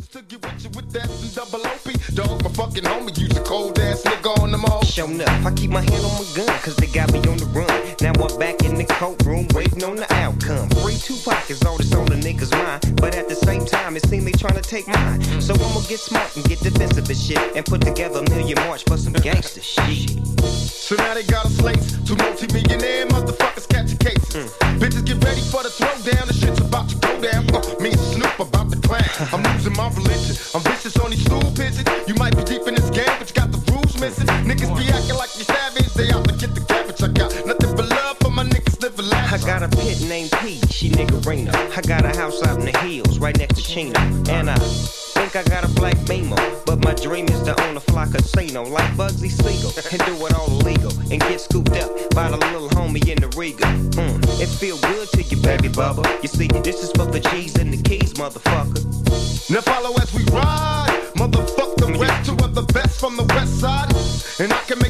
to get with you with that and double OP. Dog, my fucking homie, use a cold ass nigga on them all. Show enough, I keep my hand on my gun, cause they got me on the run. Now I'm back in the courtroom, waiting on the outcome. Free Tupac is all that's on the niggas' mind, but at the same time, it seems they tryna take mine. So I'ma get smart and get defensive and shit, and put together a million march for some gangster shit. So now they got us laced, two multi-millionaire motherfuckers catching cases. Bitches get ready for the throwdown, the shit's about to go down. Me and Snoop about to clash. I'm losing my religion, I'm vicious on these stool pigeons. You might be deep in this game, but you got the rules missing. Niggas be acting like you savage, they out to get the cabbage. I got nothing but love for my niggas living life. I got a pit named P, she niggerina. I got a house out in the hills, right next to Chino. And I think I got a black Beamer, but my dream is to own a fly casino like Bugsy Siegel and do it all illegal and get scooped up by the little homie in the Riga. It feel good to you, baby bubba. You see, this is for the G's and the keys, motherfucker. Now follow as we ride, motherfuck the rest. Two of the best from the west side, and I can make